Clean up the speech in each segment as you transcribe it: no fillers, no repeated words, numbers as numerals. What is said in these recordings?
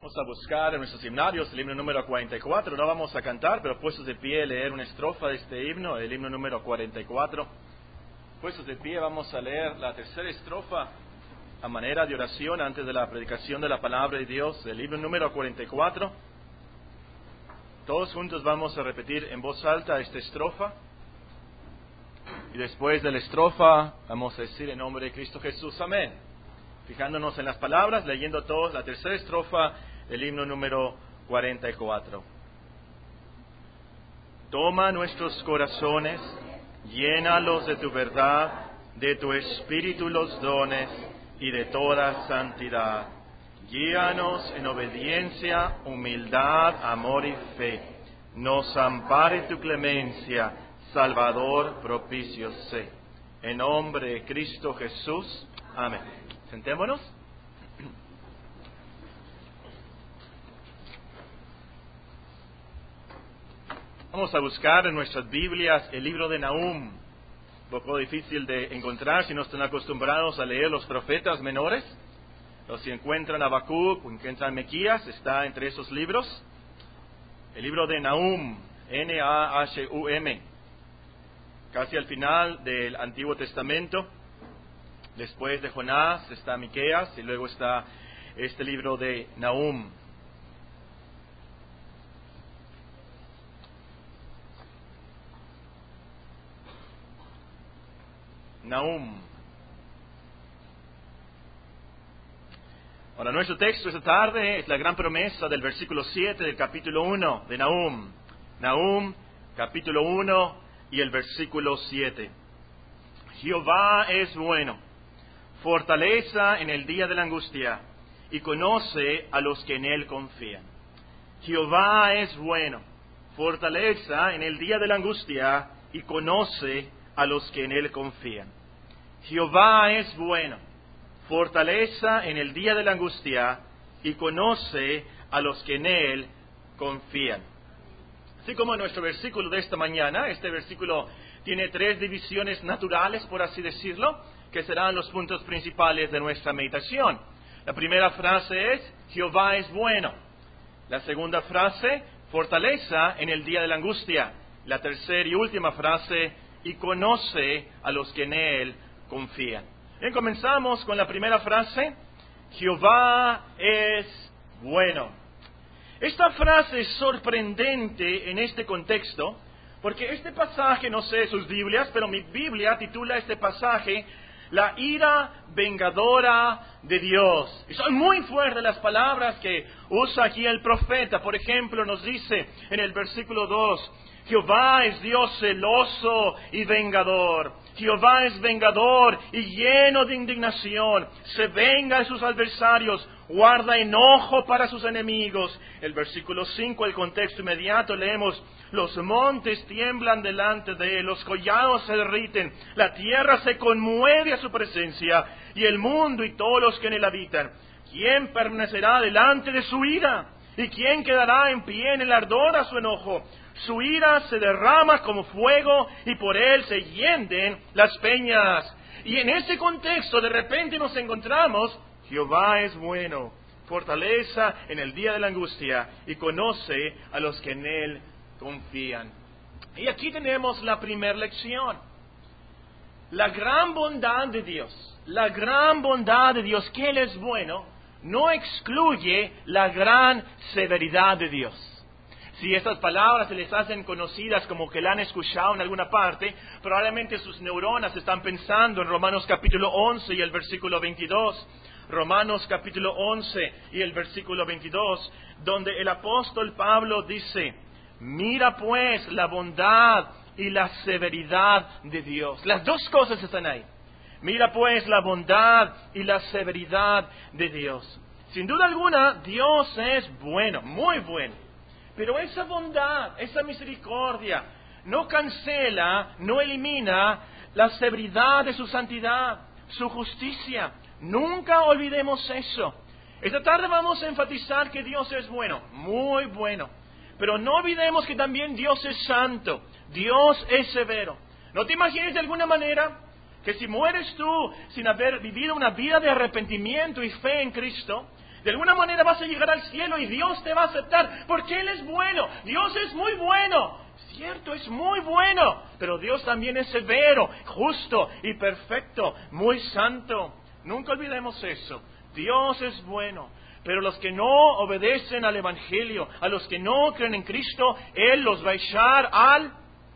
Vamos a buscar en nuestros himnarios el himno número 44. No vamos a cantar, pero puestos de pie leer una estrofa de este himno, el himno número 44. Puestos de pie vamos a leer la tercera estrofa a manera de oración antes de la predicación de la palabra de Dios, el himno número 44. Todos juntos vamos a repetir en voz alta esta estrofa. Y después de la estrofa vamos a decir en nombre de Cristo Jesús, amén. Fijándonos en las palabras, leyendo todos la tercera estrofa del himno número 44. Toma nuestros corazones, llénalos de tu verdad, de tu espíritu los dones y de toda santidad. Guíanos en obediencia, humildad, amor y fe. Nos ampare tu clemencia, Salvador propicio sé. En nombre de Cristo Jesús, amén. Sentémonos. Vamos a buscar en nuestras Biblias el libro de Nahum. Un poco difícil de encontrar si no están acostumbrados a leer los profetas menores. O si encuentran Habacuc o encuentran Mequías, está entre esos libros. El libro de Nahum, Nahum, casi al final del Antiguo Testamento. Después de Jonás está Miqueas y luego está este libro de Nahum. Nahum. Ahora, nuestro texto esta tarde es la gran promesa del versículo 7 del capítulo 1 de Nahum. Nahum, capítulo 1 y el versículo 7. Jehová es bueno, fortaleza en el día de la angustia, y conoce a los que en él confían. Jehová es bueno, fortaleza en el día de la angustia, y conoce a los que en él confían. Jehová es bueno, fortaleza en el día de la angustia, y conoce a los que en él confían. Así como en nuestro versículo de esta mañana, este versículo tiene tres divisiones naturales, por así decirlo, que serán los puntos principales de nuestra meditación. La primera frase es, Jehová es bueno. La segunda frase, fortaleza en el día de la angustia. La tercera y última frase, y conoce a los que en él confían. Bien, comenzamos con la primera frase, Jehová es bueno. Esta frase es sorprendente en este contexto, porque este pasaje, no sé sus Biblias, pero mi Biblia titula este pasaje, la ira vengadora de Dios. Y son muy fuertes las palabras que usa aquí el profeta. Por ejemplo, nos dice en el versículo 2, Jehová es Dios celoso y vengador. Jehová es vengador y lleno de indignación. Se venga de sus adversarios, guarda enojo para sus enemigos. El versículo 5, el contexto inmediato, leemos, los montes tiemblan delante de él, los collados se derriten, la tierra se conmueve a su presencia, y el mundo y todos los que en él habitan. ¿Quién permanecerá delante de su ira? ¿Y quién quedará en pie en el ardor a su enojo? Su ira se derrama como fuego y por él se hienden las peñas. Y en ese contexto de repente nos encontramos, Jehová es bueno, fortaleza en el día de la angustia y conoce a los que en él confían. Y aquí tenemos la primera lección. La gran bondad de Dios, que Él es bueno, no excluye la gran severidad de Dios. Si estas palabras se les hacen conocidas como que la han escuchado en alguna parte, probablemente sus neuronas están pensando en Romanos capítulo 11 y el versículo 22. Romanos capítulo 11 y el versículo 22, donde el apóstol Pablo dice, mira pues la bondad y la severidad de Dios. Las dos cosas están ahí. Mira pues la bondad y la severidad de Dios. Sin duda alguna, Dios es bueno, muy bueno. Pero esa bondad, esa misericordia, no cancela, no elimina la severidad de su santidad, su justicia. Nunca olvidemos eso. Esta tarde vamos a enfatizar que Dios es bueno, muy bueno. Pero no olvidemos que también Dios es santo, Dios es severo. ¿No te imaginas de alguna manera que si mueres tú sin haber vivido una vida de arrepentimiento y fe en Cristo, De alguna manera vas a llegar al cielo y Dios te va a aceptar porque Él es bueno. Dios es muy bueno. Cierto, es muy bueno. Pero Dios también es severo, justo y perfecto, muy santo. Nunca olvidemos eso. Dios es bueno. Pero los que no obedecen al Evangelio, a los que no creen en Cristo, Él los va a echar al...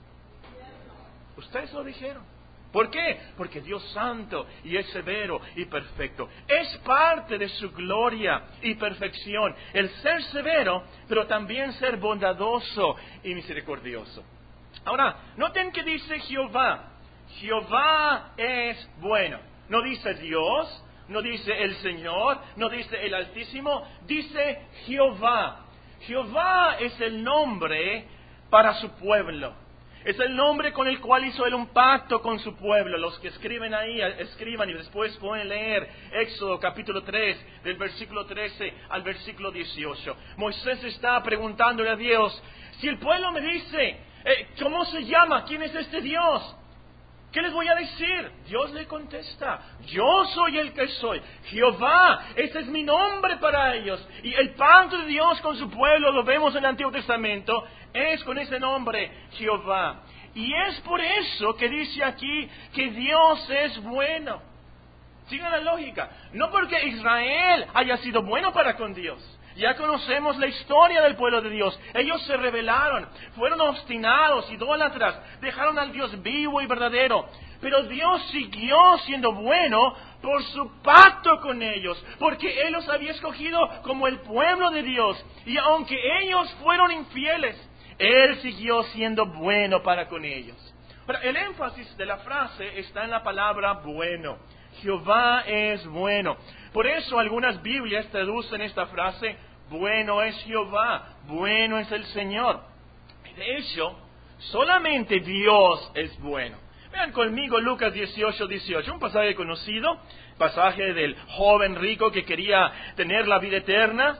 Ustedes lo dijeron. ¿Por qué? Porque Dios santo y es severo y perfecto. Es parte de su gloria y perfección el ser severo, pero también ser bondadoso y misericordioso. Ahora, noten que dice Jehová. Jehová es bueno. No dice Dios, no dice el Señor, no dice el Altísimo, dice Jehová. Jehová es el nombre para su pueblo. Es el nombre con el cual hizo Él un pacto con su pueblo. Los que escriben ahí, escriban y después pueden leer Éxodo capítulo 3, del versículo 13 al versículo 18. Moisés está preguntándole a Dios, si el pueblo me dice, ¿cómo se llama? ¿Quién es este Dios? ¿Qué les voy a decir? Dios le contesta, yo soy el que soy, Jehová, ese es mi nombre para ellos. Y el pacto de Dios con su pueblo, lo vemos en el Antiguo Testamento, es con ese nombre, Jehová. Y es por eso que dice aquí que Dios es bueno. Sigan la lógica, no porque Israel haya sido bueno para con Dios. Ya conocemos la historia del pueblo de Dios. Ellos se rebelaron, fueron obstinados, idólatras, dejaron al Dios vivo y verdadero. Pero Dios siguió siendo bueno por su pacto con ellos, porque Él los había escogido como el pueblo de Dios. Y aunque ellos fueron infieles, Él siguió siendo bueno para con ellos. Pero el énfasis de la frase está en la palabra bueno. Jehová es bueno. Por eso algunas Biblias traducen esta frase, bueno es Jehová, bueno es el Señor. De hecho, solamente Dios es bueno. Vean conmigo Lucas 18:18, un pasaje conocido, pasaje del joven rico que quería tener la vida eterna.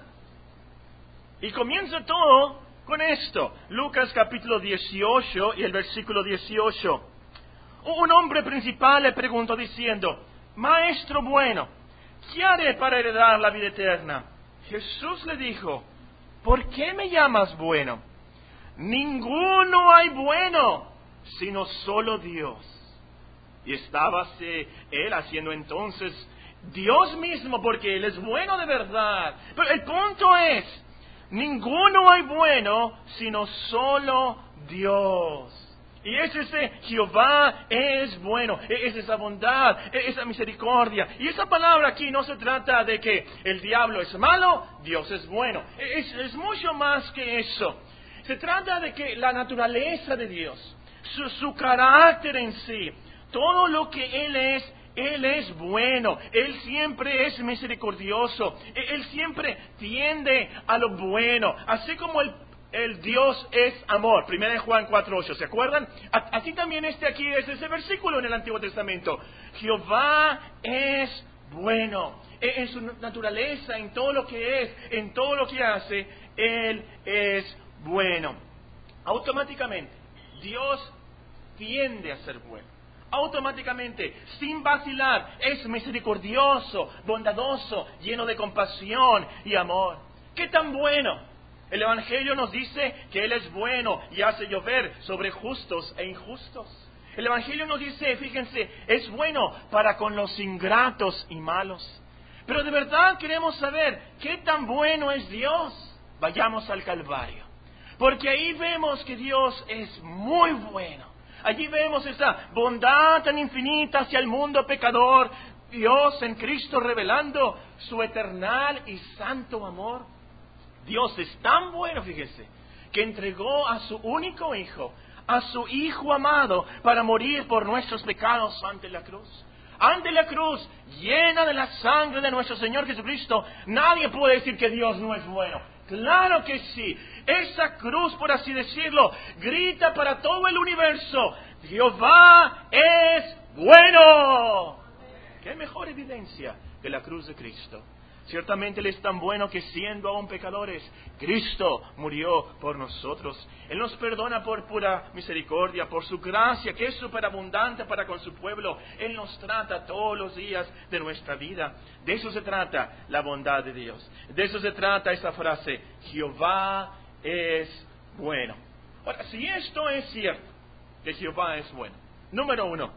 Y comienza todo con esto, Lucas capítulo 18 y el versículo 18. Un hombre principal le preguntó diciendo, Maestro bueno, ¿qué haré para heredar la vida eterna? Jesús le dijo, ¿por qué me llamas bueno? Ninguno hay bueno, sino solo Dios. Y estábase él haciendo entonces Dios mismo, porque Él es bueno de verdad. Pero el punto es, ninguno hay bueno, sino solo Dios. Y es ese Jehová es bueno, es esa bondad, esa misericordia. Y esa palabra aquí no se trata de que el diablo es malo, Dios es bueno. Es mucho más que eso. Se trata de que la naturaleza de Dios, su carácter en sí, todo lo que Él es bueno, Él siempre es misericordioso, Él siempre tiende a lo bueno, así como el Dios es amor. 1 Juan 4:8, ¿se acuerdan? Así también aquí es ese versículo en el Antiguo Testamento. Jehová es bueno. En su naturaleza, en todo lo que es, en todo lo que hace, Él es bueno. Automáticamente, Dios tiende a ser bueno. Automáticamente, sin vacilar, es misericordioso, bondadoso, lleno de compasión y amor. ¿Qué tan bueno? El Evangelio nos dice que Él es bueno y hace llover sobre justos e injustos. El Evangelio nos dice, fíjense, es bueno para con los ingratos y malos. Pero de verdad queremos saber qué tan bueno es Dios. Vayamos al Calvario. Porque ahí vemos que Dios es muy bueno. Allí vemos esa bondad tan infinita hacia el mundo pecador. Dios en Cristo revelando su eternal y santo amor. Dios es tan bueno, fíjese, que entregó a su único Hijo, a su Hijo amado, para morir por nuestros pecados ante la cruz. Ante la cruz, llena de la sangre de nuestro Señor Jesucristo, nadie puede decir que Dios no es bueno. Claro que sí. Esa cruz, por así decirlo, grita para todo el universo, Jehová es bueno. ¿Qué mejor evidencia que la cruz de Cristo? Ciertamente Él es tan bueno que siendo aún pecadores, Cristo murió por nosotros. Él nos perdona por pura misericordia, por su gracia, que es superabundante para con su pueblo. Él nos trata todos los días de nuestra vida. De eso se trata la bondad de Dios. De eso se trata esa frase, Jehová es bueno. Ahora, si esto es cierto, que Jehová es bueno, número uno,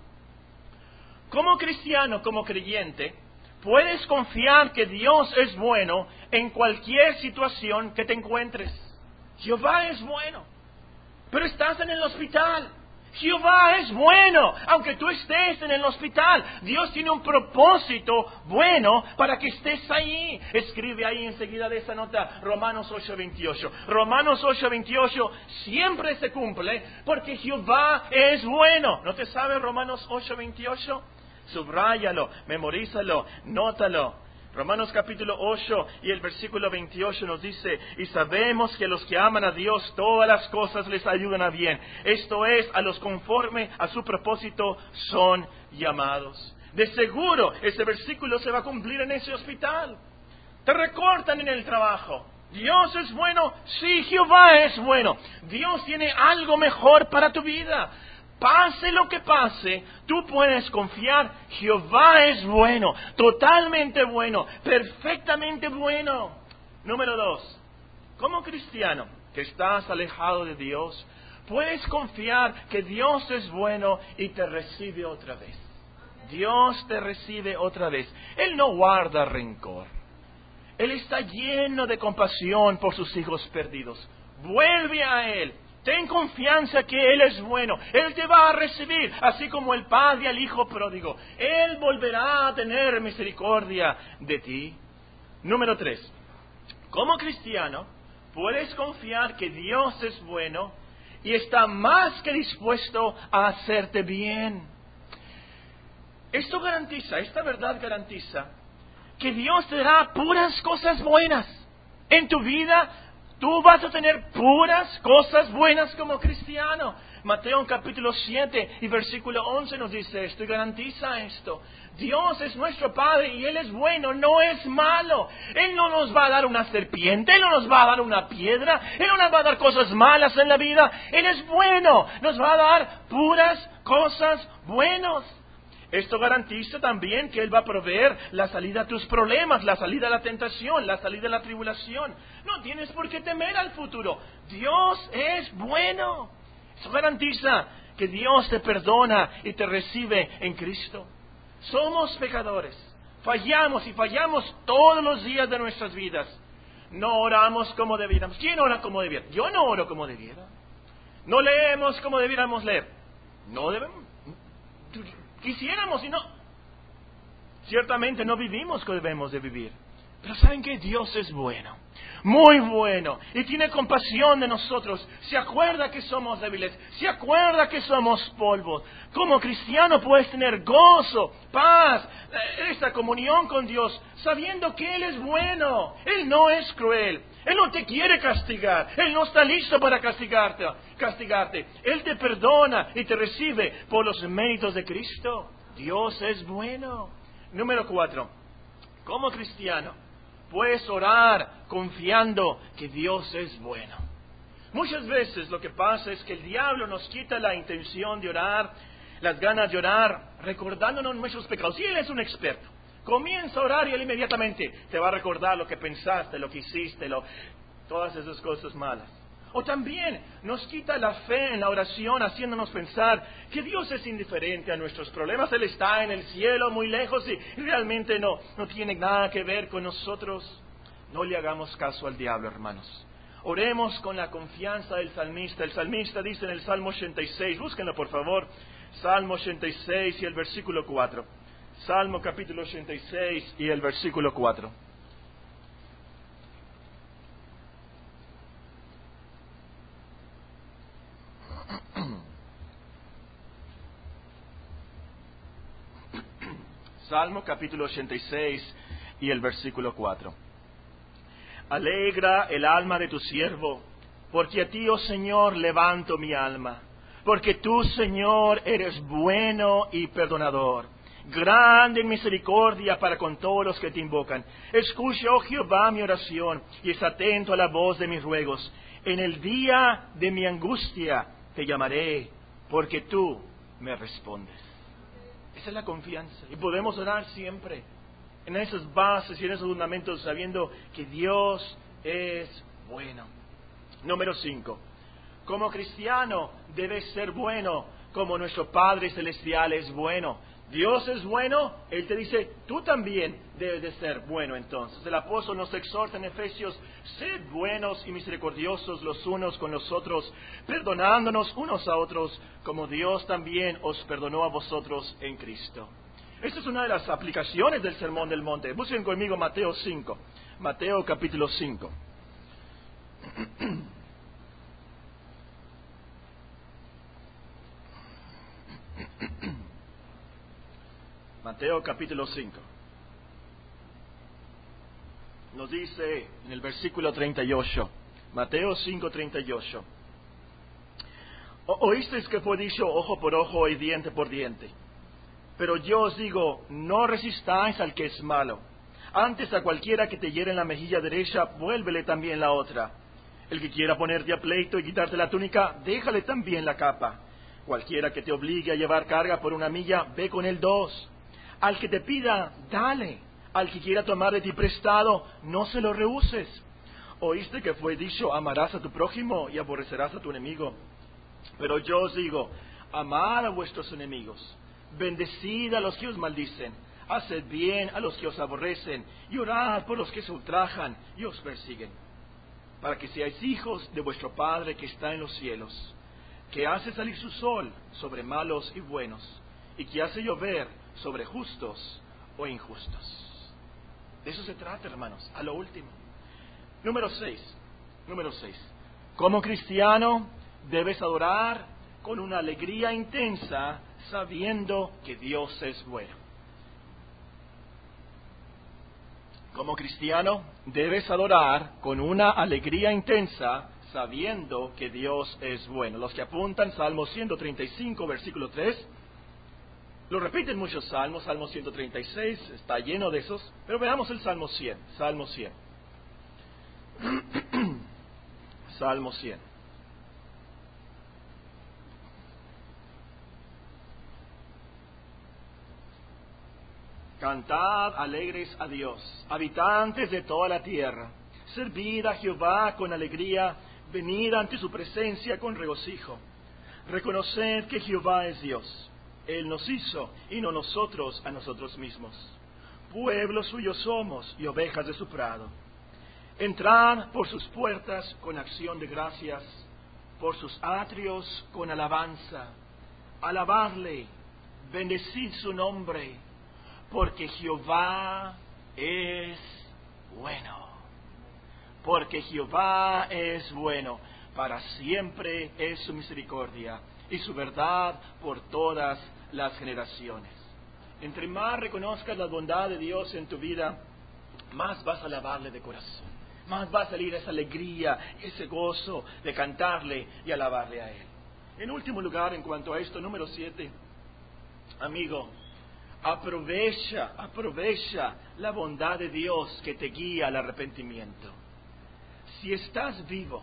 como cristiano, como creyente, puedes confiar que Dios es bueno en cualquier situación que te encuentres. Jehová es bueno, pero estás en el hospital. Jehová es bueno, aunque tú estés en el hospital. Dios tiene un propósito bueno para que estés ahí. Escribe ahí enseguida de esa nota Romanos 8:28. Romanos 8:28 siempre se cumple porque Jehová es bueno. ¿No te sabes Romanos 8:28? Subráyalo, memorízalo, nótalo. Romanos capítulo 8 y el versículo 28 nos dice, y sabemos que a los que aman a Dios todas las cosas les ayudan a bien. Esto es, a los conforme a su propósito son llamados. De seguro ese versículo se va a cumplir en ese hospital. Te recortan en el trabajo. Dios es bueno, sí, Jehová es bueno. Dios tiene algo mejor para tu vida. Pase lo que pase, tú puedes confiar, Jehová es bueno, totalmente bueno, perfectamente bueno. Número 2, como cristiano que estás alejado de Dios, puedes confiar que Dios es bueno y te recibe otra vez. Dios te recibe otra vez. Él no guarda rencor. Él está lleno de compasión por sus hijos perdidos. Vuelve a Él. Ten confianza que Él es bueno. Él te va a recibir, así como el padre al hijo pródigo. Él volverá a tener misericordia de ti. Número 3. Como cristiano, puedes confiar que Dios es bueno y está más que dispuesto a hacerte bien. Esta verdad garantiza que Dios te dará puras cosas buenas en tu vida. Tú vas a tener puras cosas buenas como cristiano. Mateo capítulo 7 y versículo 11 nos dice esto y garantiza esto. Dios es nuestro Padre y Él es bueno, no es malo. Él no nos va a dar una serpiente, Él no nos va a dar una piedra, Él no nos va a dar cosas malas en la vida. Él es bueno, nos va a dar puras cosas buenas. Esto garantiza también que Él va a proveer la salida a tus problemas, la salida a la tentación, la salida a la tribulación. No tienes por qué temer al futuro. Dios es bueno. Eso garantiza que Dios te perdona y te recibe en Cristo. Somos pecadores. Fallamos y fallamos todos los días de nuestras vidas. No oramos como debiéramos. ¿Quién ora como debiera? Yo no oro como debiera. No leemos como debiéramos leer. No debemos. Quisiéramos y no. Ciertamente no vivimos como debemos de vivir. Pero ¿saben qué? Dios es bueno. Muy bueno. Y tiene compasión de nosotros. Se acuerda que somos débiles. Se acuerda que somos polvo. Como cristiano puedes tener gozo, paz, esta comunión con Dios, sabiendo que Él es bueno. Él no es cruel. Él no te quiere castigar. Él no está listo para castigarte. Él te perdona y te recibe por los méritos de Cristo. Dios es bueno. Número 4. Como cristiano, puedes orar confiando que Dios es bueno. Muchas veces lo que pasa es que el diablo nos quita la intención de orar, las ganas de orar, recordándonos nuestros pecados. Y Él es un experto. Comienza a orar y Él inmediatamente te va a recordar lo que pensaste, lo que hiciste, todas esas cosas malas. O también nos quita la fe en la oración, haciéndonos pensar que Dios es indiferente a nuestros problemas. Él está en el cielo, muy lejos, y realmente no tiene nada que ver con nosotros. No le hagamos caso al diablo, hermanos. Oremos con la confianza del salmista. El salmista dice en el Salmo 86, búsquenlo por favor, Salmo 86 y el versículo 4. Salmo capítulo 86 y el versículo 4. Salmo capítulo 86 y el versículo 4. Alegra el alma de tu siervo, porque a ti, oh Señor, levanto mi alma. Porque tú, Señor, eres bueno y perdonador, grande en misericordia para con todos los que te invocan. Escucha, oh Jehová, mi oración, y es atento a la voz de mis ruegos. En el día de mi angustia te llamaré, porque tú me respondes. Esa es la confianza. Y podemos orar siempre en esas bases y en esos fundamentos, sabiendo que Dios es bueno. Número 5. Como cristiano debes ser bueno como nuestro Padre Celestial es bueno. Dios es bueno, Él te dice, tú también debes de ser bueno entonces. El apóstol nos exhorta en Efesios, sed buenos y misericordiosos los unos con los otros, perdonándonos unos a otros, como Dios también os perdonó a vosotros en Cristo. Esta es una de las aplicaciones del Sermón del Monte. Busquen conmigo Mateo 5, Mateo capítulo 5. Mateo capítulo 5. Nos dice en el versículo 38, Mateo 5, 38. Oísteis que fue dicho ojo por ojo y diente por diente. Pero yo os digo, no resistáis al que es malo. Antes a cualquiera que te hiere en la mejilla derecha, vuélvele también la otra. El que quiera ponerte a pleito y quitarte la túnica, déjale también la capa. Cualquiera que te obligue a llevar carga por 1 milla, ve con él 2. Al que te pida, dale. Al que quiera tomar de ti prestado, no se lo rehuses. Oíste que fue dicho, amarás a tu prójimo y aborrecerás a tu enemigo. Pero yo os digo, amad a vuestros enemigos, bendecid a los que os maldicen, haced bien a los que os aborrecen, y orad por los que se ultrajan y os persiguen, para que seáis hijos de vuestro Padre que está en los cielos, que hace salir su sol sobre malos y buenos, y que hace llover sobre justos o injustos. De eso se trata, hermanos, a lo último. Número 6. Como cristiano debes adorar con una alegría intensa, sabiendo que Dios es bueno. Como cristiano debes adorar con una alegría intensa, sabiendo que Dios es bueno. Los que apuntan, Salmo 135, versículo 3, lo repiten muchos salmos. Salmo 136 está lleno de esos, pero veamos el Salmo 100. Salmo 100. Salmo 100. Cantad alegres a Dios, habitantes de toda la tierra. Servid a Jehová con alegría, venid ante su presencia con regocijo. Reconoced que Jehová es Dios. Él nos hizo y no nosotros a nosotros mismos. Pueblo suyo somos y ovejas de su prado. Entrad por sus puertas con acción de gracias, por sus atrios con alabanza. Alabadle, bendecid su nombre, porque Jehová es bueno. Porque Jehová es bueno, para siempre es su misericordia y su verdad por todas las generaciones. Entre más reconozcas la bondad de Dios en tu vida, más vas a alabarle de corazón, más va a salir esa alegría, ese gozo de cantarle y alabarle a Él. En último lugar, en cuanto a esto, número 7, amigo, aprovecha la bondad de Dios que te guía al arrepentimiento. Si estás vivo,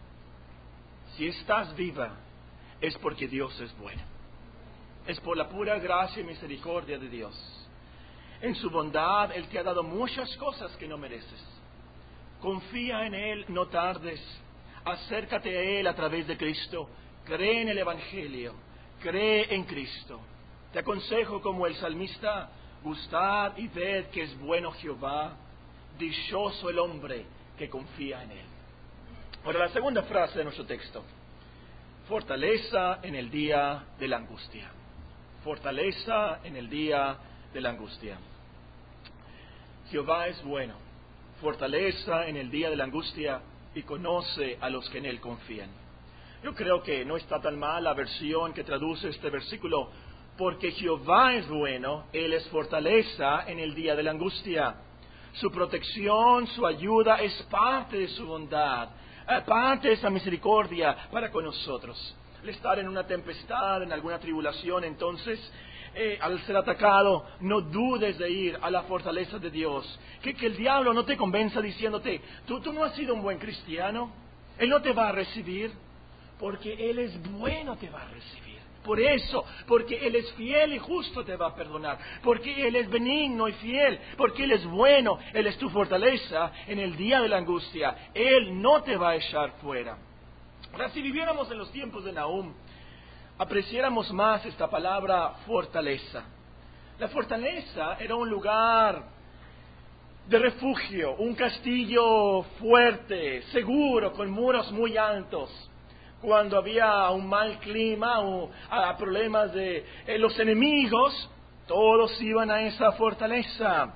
si estás viva, es porque Dios es bueno. Es por la pura gracia y misericordia de Dios. En su bondad, Él te ha dado muchas cosas que no mereces. Confía en Él, no tardes. Acércate a Él a través de Cristo. Cree en el Evangelio. Cree en Cristo. Te aconsejo como el salmista, gustad y ved que es bueno Jehová. Dichoso el hombre que confía en Él. Ahora, la segunda frase de nuestro texto. Fortaleza en el día de la angustia. Fortaleza en el día de la angustia. Jehová es bueno. Fortaleza en el día de la angustia y conoce a los que en Él confían. Yo creo que no está tan mal la versión que traduce este versículo. Porque Jehová es bueno, Él es fortaleza en el día de la angustia. Su protección, su ayuda es parte de su bondad, parte de esa misericordia para con nosotros. Al estar en una tempestad, en alguna tribulación, entonces al ser atacado, no dudes de ir a la fortaleza de Dios. Que el diablo no te convenza diciéndote, tú no has sido un buen cristiano, Él no te va a recibir, porque Él es bueno, te va a recibir. Por eso, porque Él es fiel y justo, te va a perdonar. Porque Él es benigno y fiel. Porque Él es bueno. Él es tu fortaleza en el día de la angustia. Él no te va a echar fuera. Ahora, si viviéramos en los tiempos de Nahum, apreciáramos más esta palabra fortaleza. La fortaleza era un lugar de refugio, un castillo fuerte, seguro, con muros muy altos. Cuando había un mal clima o problemas de los enemigos, todos iban a esa fortaleza.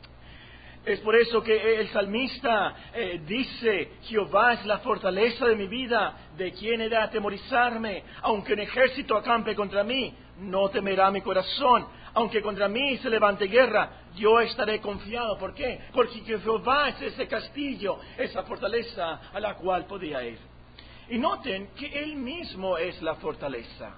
Es por eso que el salmista dice, Jehová es la fortaleza de mi vida, ¿de quién he de atemorizarme? Aunque un ejército acampe contra mí, no temerá mi corazón. Aunque contra mí se levante guerra, yo estaré confiado. ¿Por qué? Porque Jehová es ese castillo, esa fortaleza a la cual podía ir. Y noten que Él mismo es la fortaleza.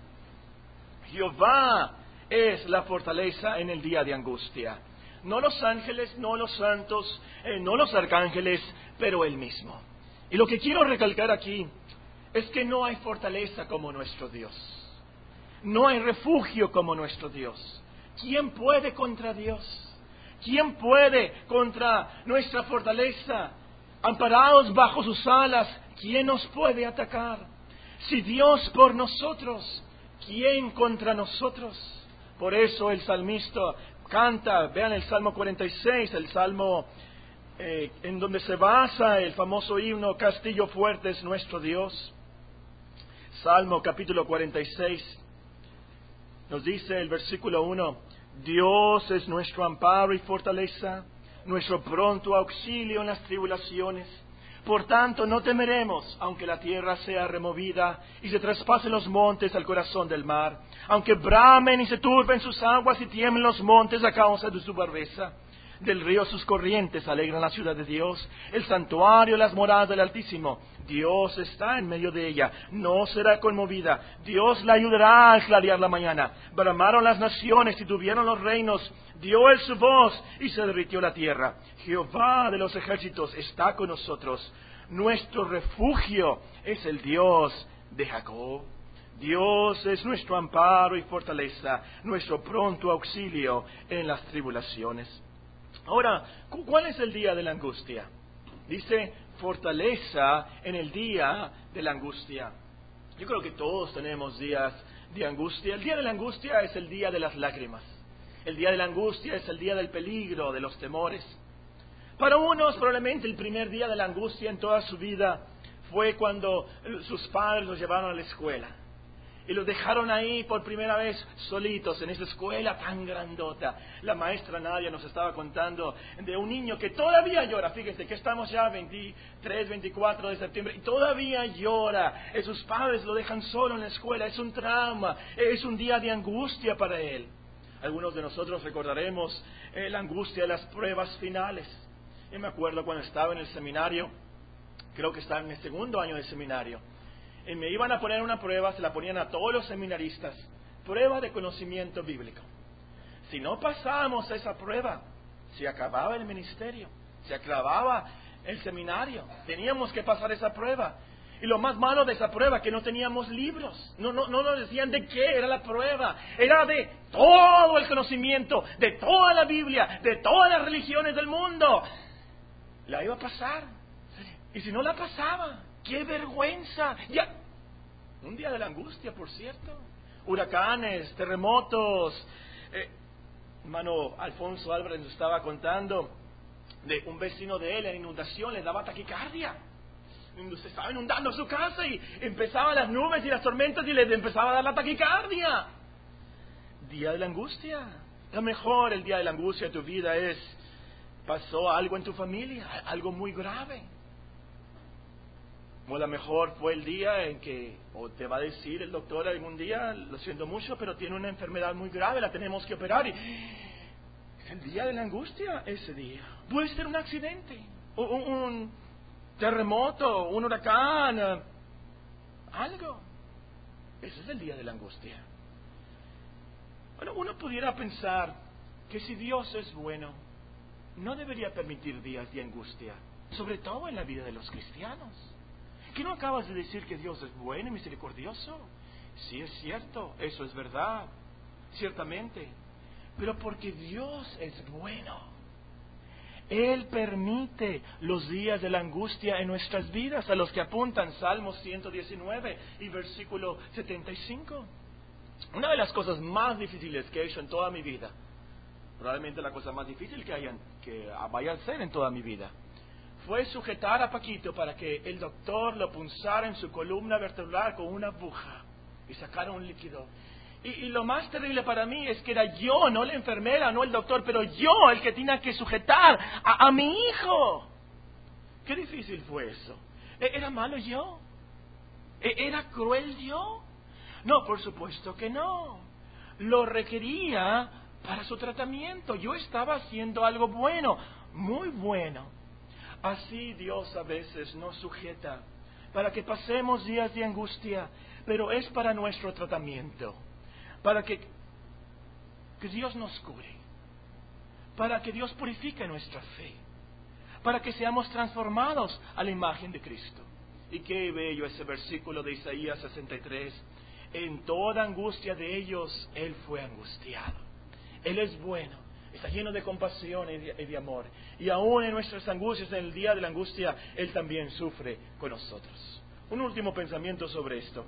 Jehová es la fortaleza en el día de angustia. No los ángeles, no los santos, no los arcángeles, pero Él mismo. Y lo que quiero recalcar aquí es que no hay fortaleza como nuestro Dios. No hay refugio como nuestro Dios. ¿Quién puede contra Dios? ¿Quién puede contra nuestra fortaleza? Amparados bajo sus alas, ¿quién nos puede atacar? Si Dios por nosotros, ¿quién contra nosotros? Por eso el salmista canta, vean el Salmo 46, el Salmo en donde se basa el famoso himno, Castillo fuerte es nuestro Dios. Salmo capítulo 46, nos dice el versículo 1, Dios es nuestro amparo y fortaleza, nuestro pronto auxilio en las tribulaciones. Por tanto, no temeremos, aunque la tierra sea removida y se traspasen los montes al corazón del mar, aunque bramen y se turben sus aguas y tiemblen los montes a causa de su braveza. Del río sus corrientes alegran la ciudad de Dios, el santuario, las moradas del Altísimo. Dios está en medio de ella, no será conmovida. Dios la ayudará al clarear la mañana. Bramaron las naciones y tuvieron los reinos. Dio Él su voz y se derritió la tierra. Jehová de los ejércitos está con nosotros. Nuestro refugio es el Dios de Jacob. Dios es nuestro amparo y fortaleza, nuestro pronto auxilio en las tribulaciones. Ahora, ¿cuál es el día de la angustia? Dice, fortaleza en el día de la angustia. Yo creo que todos tenemos días de angustia. El día de la angustia es el día de las lágrimas. El día de la angustia es el día del peligro, de los temores. Para unos, probablemente el primer día de la angustia en toda su vida fue cuando sus padres los llevaron a la escuela. Y los dejaron ahí por primera vez solitos en esa escuela tan grandota. La maestra Nadia nos estaba contando de un niño que todavía llora. Fíjense que estamos ya 23, 24 de septiembre y todavía llora. Sus padres lo dejan solo en la escuela. Es un trauma, es un día de angustia para él. Algunos de nosotros recordaremos la angustia de las pruebas finales. Yo me acuerdo cuando estaba en el seminario, creo que estaba en el segundo año de seminario. Y me iban a poner una prueba, se la ponían a todos los seminaristas, prueba de conocimiento bíblico. Si no pasábamos esa prueba, se acababa el ministerio, se acababa el seminario, teníamos que pasar esa prueba. Y lo más malo de esa prueba, que no teníamos libros, no nos decían de qué era la prueba, era de todo el conocimiento, de toda la Biblia, de todas las religiones del mundo. La iba a pasar, y si no la pasaba, ¡qué vergüenza! Ya, un día de la angustia, por cierto. Huracanes, terremotos. Hermano Alfonso Álvarez nos estaba contando de un vecino de él en inundación, le daba taquicardia. Se estaba inundando su casa y empezaban las nubes y las tormentas y le empezaba a dar la taquicardia. Día de la angustia. A lo mejor el día de la angustia de tu vida es, pasó algo en tu familia, algo muy grave. O a lo mejor fue el día en que, o te va a decir el doctor algún día, lo siento mucho, pero tiene una enfermedad muy grave, la tenemos que operar. Y es el día de la angustia, ese día. Puede ser un accidente, o un terremoto, un huracán, algo. Ese es el día de la angustia. Bueno, uno pudiera pensar que si Dios es bueno, no debería permitir días de angustia, sobre todo en la vida de los cristianos. ¿Qué no acabas de decir que Dios es bueno y misericordioso? Sí, es cierto, eso es verdad, ciertamente. Pero porque Dios es bueno, Él permite los días de la angustia en nuestras vidas, a los que apuntan Salmos 119 y versículo 75. Una de las cosas más difíciles que he hecho en toda mi vida, probablemente la cosa más difícil que vaya a hacer en toda mi vida, fue sujetar a Paquito para que el doctor lo punzara en su columna vertebral con una aguja y sacara un líquido. Y lo más terrible para mí es que era yo, no la enfermera, no el doctor, pero yo el que tenía que sujetar a mi hijo. Qué difícil fue eso. ¿Era malo yo? ¿Era cruel yo? No, por supuesto que no. Lo requería para su tratamiento. Yo estaba haciendo algo bueno, muy bueno. Así Dios a veces nos sujeta para que pasemos días de angustia, pero es para nuestro tratamiento, para que Dios nos cure, para que Dios purifique nuestra fe, para que seamos transformados a la imagen de Cristo. Y qué bello ese versículo de Isaías 63. En toda angustia de ellos, Él fue angustiado. Él es bueno, está lleno de compasión y de amor. Y aún en nuestras angustias, en el día de la angustia, Él también sufre con nosotros. Un último pensamiento sobre esto.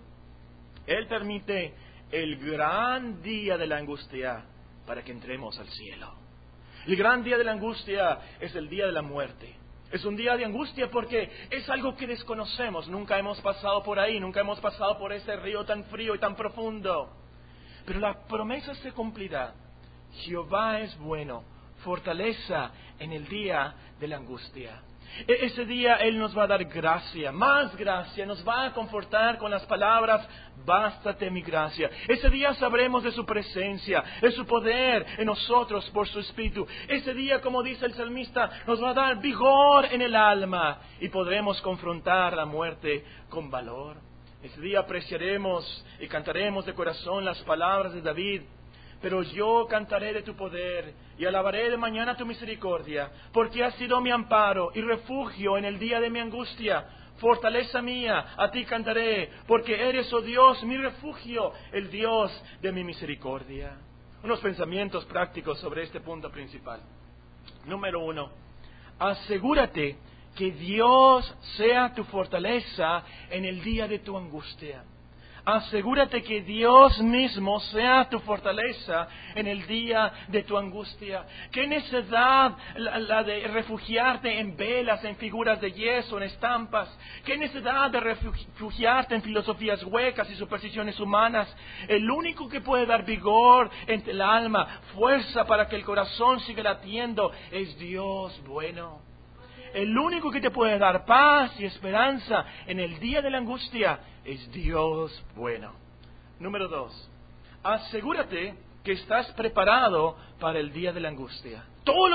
Él permite el gran día de la angustia para que entremos al cielo. El gran día de la angustia es el día de la muerte. Es un día de angustia porque es algo que desconocemos. Nunca hemos pasado por ahí, nunca hemos pasado por ese río tan frío y tan profundo. Pero la promesa se cumplirá. Jehová es bueno, fortaleza en el día de la angustia. Ese día Él nos va a dar gracia, más gracia, nos va a confortar con las palabras, bástate mi gracia. Ese día sabremos de su presencia, de su poder en nosotros por su Espíritu. Ese día, como dice el salmista, nos va a dar vigor en el alma y podremos confrontar la muerte con valor. Ese día apreciaremos y cantaremos de corazón las palabras de David. Pero yo cantaré de tu poder y alabaré de mañana tu misericordia, porque has sido mi amparo y refugio en el día de mi angustia. Fortaleza mía, a ti cantaré, porque eres, oh Dios, mi refugio, el Dios de mi misericordia. Unos pensamientos prácticos sobre este punto principal. Número 1, asegúrate que Dios sea tu fortaleza en el día de tu angustia. Asegúrate que Dios mismo sea tu fortaleza en el día de tu angustia. ¿Qué necesidad la de refugiarte en velas, en figuras de yeso, en estampas? ¿Qué necesidad de refugiarte en filosofías huecas y supersticiones humanas? El único que puede dar vigor en el alma, fuerza para que el corazón siga latiendo, es Dios bueno. El único que te puede dar paz y esperanza en el día de la angustia es Dios bueno. Número 2, asegúrate que estás preparado para el día de la angustia. Todos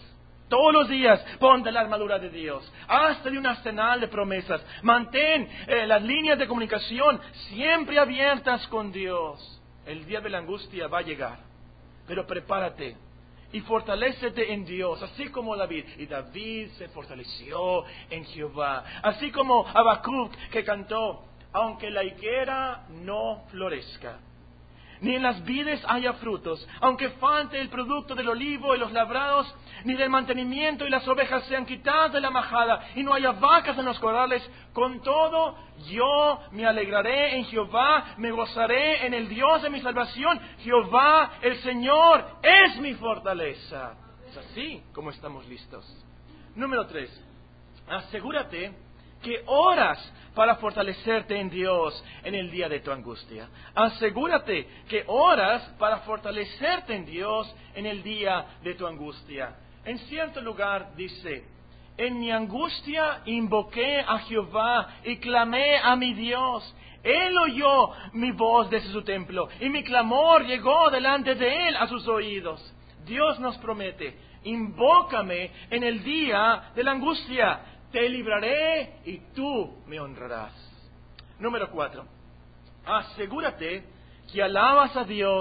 los días, ponte la armadura de Dios. Hazte de un arsenal de promesas. Mantén las líneas de comunicación siempre abiertas con Dios. El día de la angustia va a llegar, pero prepárate. Y fortalécete en Dios, así como David. Y David se fortaleció en Jehová. Así como Habacuc, que cantó: aunque la higuera no florezca, ni en las vides haya frutos, aunque falte el producto del olivo y los labrados, ni del mantenimiento y las ovejas sean quitadas de la majada, y no haya vacas en los corrales, con todo yo me alegraré en Jehová, me gozaré en el Dios de mi salvación. Jehová, el Señor, es mi fortaleza. Es así como estamos listos. Número 3, asegúrate que oras para fortalecerte en Dios en el día de tu angustia. Asegúrate que oras para fortalecerte en Dios en el día de tu angustia. En cierto lugar dice: en mi angustia invoqué a Jehová y clamé a mi Dios. Él oyó mi voz desde su templo y mi clamor llegó delante de Él a sus oídos. Dios nos promete: invócame en el día de la angustia, te libraré y tú me honrarás. Número 4, asegúrate que alabas a Dios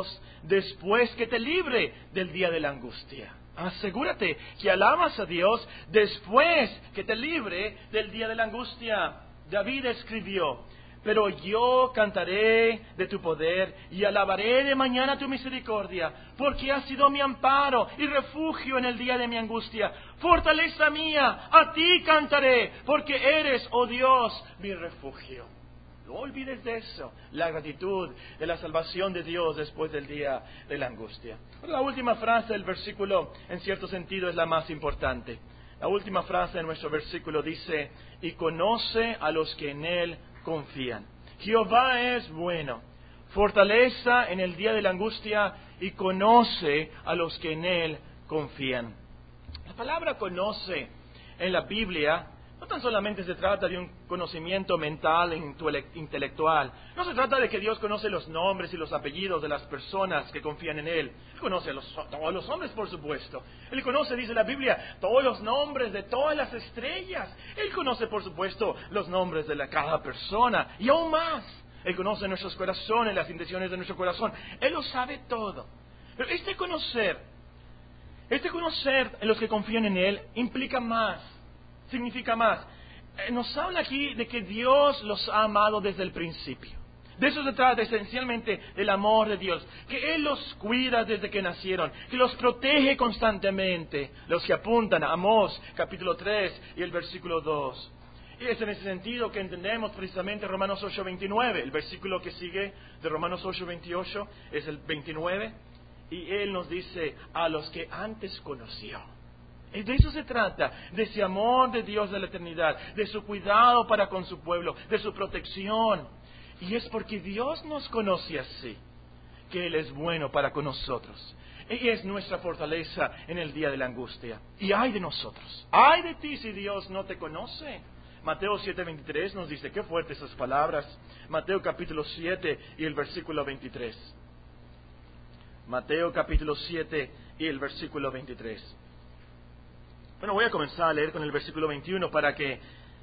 después que te libre del día de la angustia. Asegúrate que alabas a Dios después que te libre del día de la angustia. David escribió: pero yo cantaré de tu poder y alabaré de mañana tu misericordia, porque has sido mi amparo y refugio en el día de mi angustia. Fortaleza mía, a ti cantaré, porque eres, oh Dios, mi refugio. No olvides de eso, la gratitud de la salvación de Dios después del día de la angustia. La última frase del versículo, en cierto sentido, es la más importante. La última frase de nuestro versículo dice: y conoce a los que en Él confían. Jehová es bueno, fortaleza en el día de la angustia, y conoce a los que en Él confían. La palabra conoce en la Biblia no tan solamente se trata de un conocimiento mental e intelectual. No se trata de que Dios conoce los nombres y los apellidos de las personas que confían en Él. Él conoce a todos los hombres, por supuesto. Él conoce, dice la Biblia, todos los nombres de todas las estrellas. Él conoce, por supuesto, los nombres de cada persona. Y aún más, Él conoce nuestros corazones, las intenciones de nuestro corazón. Él lo sabe todo. Pero este conocer en los que confían en Él implica más. Significa más. Nos habla aquí de que Dios los ha amado desde el principio. De eso se trata esencialmente, del amor de Dios. Que Él los cuida desde que nacieron. Que los protege constantemente. Los que apuntan a Amós, capítulo 3 y el versículo 2. Y es en ese sentido que entendemos precisamente Romanos 8:29. El versículo que sigue de Romanos 8:28 es el 29. Y Él nos dice: a los que antes conoció. Y de eso se trata, de ese amor de Dios de la eternidad, de su cuidado para con su pueblo, de su protección. Y es porque Dios nos conoce así, que Él es bueno para con nosotros. Y es nuestra fortaleza en el día de la angustia. Y ay de nosotros, ay de ti si Dios no te conoce. Mateo 7:23 nos dice, qué fuertes esas palabras. Mateo capítulo 7 y el versículo 23. Mateo capítulo 7 y el versículo 23. Bueno, voy a comenzar a leer con el versículo 21 para que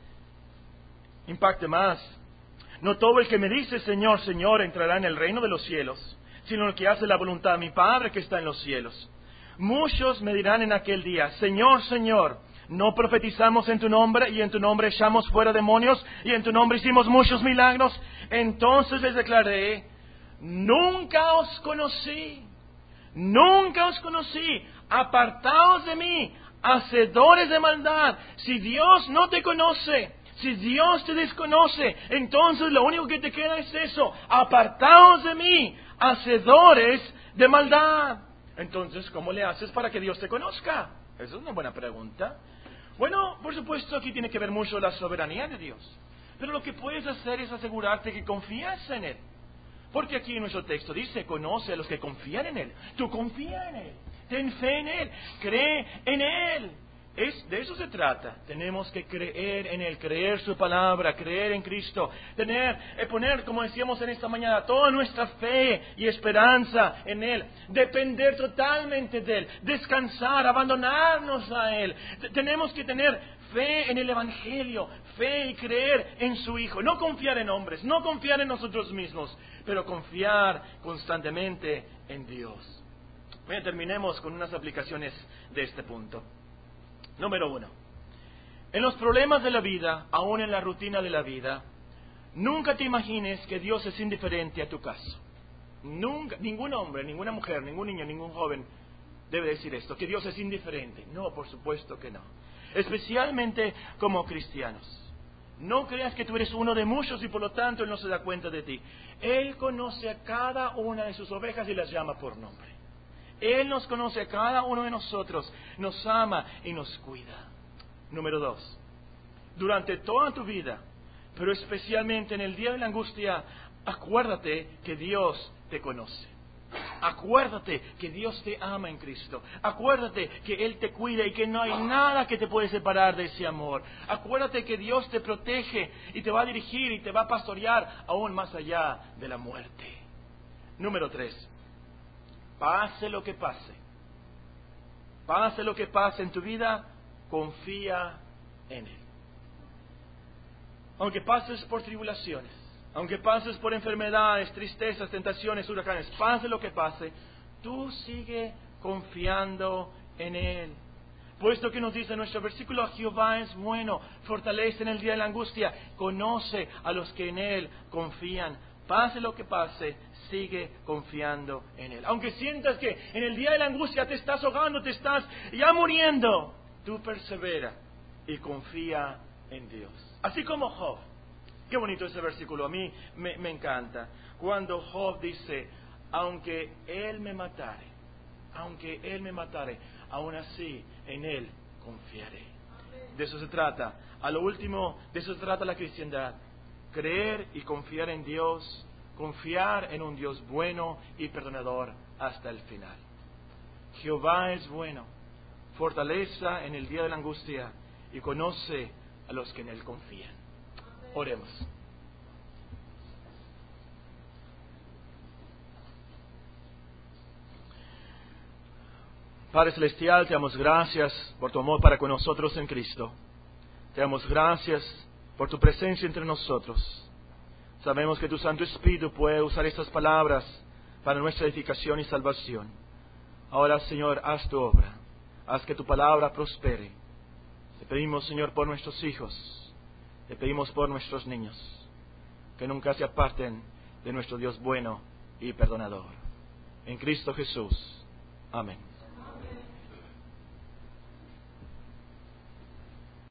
impacte más. No todo el que me dice Señor, Señor entrará en el reino de los cielos, sino el que hace la voluntad de mi Padre que está en los cielos. Muchos me dirán en aquel día: Señor, Señor, ¿no profetizamos en tu nombre, y en tu nombre echamos fuera demonios, y en tu nombre hicimos muchos milagros? Entonces les declaré: nunca os conocí, apartaos de mí, hacedores de maldad. Si Dios no te conoce, si Dios te desconoce, entonces lo único que te queda es eso: apartaos de mí, hacedores de maldad. Entonces, ¿cómo le haces para que Dios te conozca? Esa es una buena pregunta. Bueno, por supuesto, aquí tiene que ver mucho la soberanía de Dios. Pero lo que puedes hacer es asegurarte que confías en Él. Porque aquí en nuestro texto dice: conoce a los que confían en Él. Tú confía en Él. Ten fe en Él, cree en Él. De eso se trata. Tenemos que creer en Él, creer su palabra, creer en Cristo. Poner, como decíamos en esta mañana, toda nuestra fe y esperanza en Él. Depender totalmente de Él, descansar, abandonarnos a Él. Tenemos que tener fe en el Evangelio, fe y creer en su Hijo. No confiar en hombres, no confiar en nosotros mismos, pero confiar constantemente en Dios. Bien, terminemos con unas aplicaciones de este punto. Número 1. En los problemas de la vida, aún en la rutina de la vida, nunca te imagines que Dios es indiferente a tu caso. Nunca, ningún hombre, ninguna mujer, ningún niño, ningún joven debe decir esto, que Dios es indiferente. No, por supuesto que no. Especialmente como cristianos. No creas que tú eres uno de muchos y por lo tanto Él no se da cuenta de ti. Él conoce a cada una de sus ovejas y las llama por nombre. Él nos conoce a cada uno de nosotros, nos ama y nos cuida. Número 2. Durante toda tu vida, pero especialmente en el día de la angustia, acuérdate que Dios te conoce. Acuérdate que Dios te ama en Cristo. Acuérdate que Él te cuida y que no hay nada que te puede separar de ese amor. Acuérdate que Dios te protege y te va a dirigir y te va a pastorear aún más allá de la muerte. Número 3. Pase lo que pase en tu vida, confía en Él. Aunque pases por tribulaciones, aunque pases por enfermedades, tristezas, tentaciones, huracanes, pase lo que pase, tú sigue confiando en Él. Puesto que nos dice nuestro versículo, Jehová es bueno, fortalece en el día de la angustia, conoce a los que en Él confían. Pase lo que pase, sigue confiando en Él. Aunque sientas que en el día de la angustia te estás ahogando, te estás ya muriendo, tú persevera y confía en Dios. Así como Job. Qué bonito ese versículo, a mí me encanta. Cuando Job dice, aunque Él me matare, aún así en Él confiaré. De eso se trata. A lo último, de eso se trata la cristiandad. Creer y confiar en Dios, confiar en un Dios bueno y perdonador hasta el final. Jehová es bueno, fortaleza en el día de la angustia y conoce a los que en Él confían. Oremos. Padre Celestial, te damos gracias por tu amor para con nosotros en Cristo. Te damos gracias por tu presencia entre nosotros. Sabemos que tu Santo Espíritu puede usar estas palabras para nuestra edificación y salvación. Ahora, Señor, haz tu obra. Haz que tu palabra prospere. Te pedimos, Señor, por nuestros hijos. Te pedimos por nuestros niños. Que nunca se aparten de nuestro Dios bueno y perdonador. En Cristo Jesús. Amén.